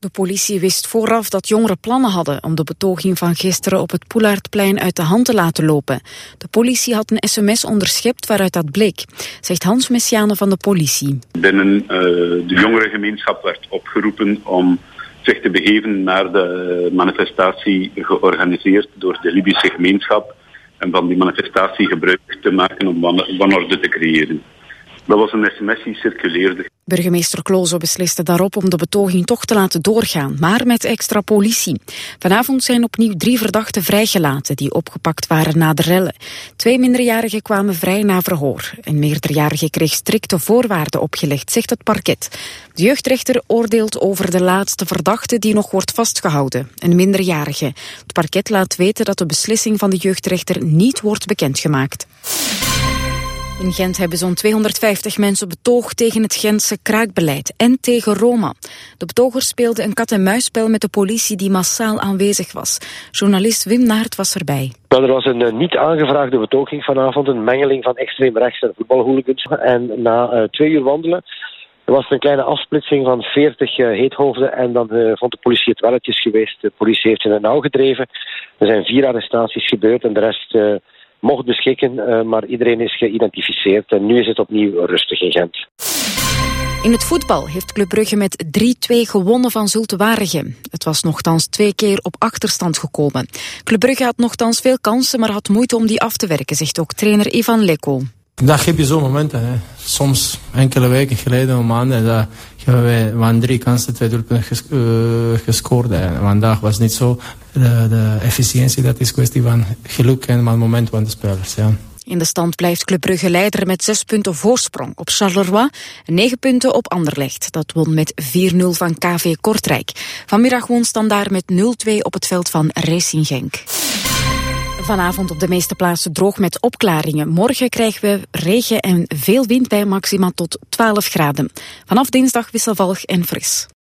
De politie wist vooraf dat jongeren plannen hadden om de betoging van gisteren op het Poelaardplein uit de hand te laten lopen. De politie had een sms onderschept waaruit dat bleek, zegt Hans Messianen van de politie. Binnen de jongerengemeenschap werd opgeroepen om zich te begeven naar de manifestatie georganiseerd door de Libische gemeenschap en van die manifestatie gebruik te maken om wanorde te creëren. Dat was een sms die circuleerde. Burgemeester Clozo besliste daarop om de betoging toch te laten doorgaan, maar met extra politie. Vanavond zijn opnieuw 3 verdachten vrijgelaten die opgepakt waren na de rellen. 2 minderjarigen kwamen vrij na verhoor. Een meerderjarige kreeg strikte voorwaarden opgelegd, zegt het parket. De jeugdrechter oordeelt over de laatste verdachte die nog wordt vastgehouden, een minderjarige. Het parket laat weten dat de beslissing van de jeugdrechter niet wordt bekendgemaakt. In Gent hebben zo'n 250 mensen betoogd tegen het Gentse kraakbeleid en tegen Roma. De betogers speelden een kat-en-muisspel met de politie die massaal aanwezig was. Journalist Wim Naert was erbij. Er was een niet aangevraagde betoging vanavond, een mengeling van extreem rechts en voetbalhooligans. En na 2 uur wandelen was er een kleine afsplitsing van 40 heethoofden en dan vond de politie het welletjes geweest. De politie heeft in het nauw gedreven. Er zijn 4 arrestaties gebeurd en de rest mocht beschikken, maar iedereen is geïdentificeerd en nu is het opnieuw rustig in Gent. In het voetbal heeft Club Brugge met 3-2 gewonnen van Zulte Waregem. Het was nochtans 2 keer op achterstand gekomen. Club Brugge had nochtans veel kansen, maar had moeite om die af te werken, zegt ook trainer Ivan Lekko. Dat heb je zo'n momenten. Hè. Soms enkele weken geleden, maanden, waren 3 kansen, 2 doelpunten gescoord. Vandaag was het niet zo. De efficiëntie, dat is kwestie van geluk en van het moment van de spelers. Ja. In de stand blijft Club Brugge leider met 6 punten voorsprong op Charleroi en 9 punten op Anderlecht. Dat won met 4-0 van KV Kortrijk. Vanmiddag won Standaard met 0-2 op het veld van Racing Genk. Vanavond op de meeste plaatsen droog met opklaringen. Morgen krijgen we regen en veel wind bij maxima tot 12 graden. Vanaf dinsdag wisselvallig en fris.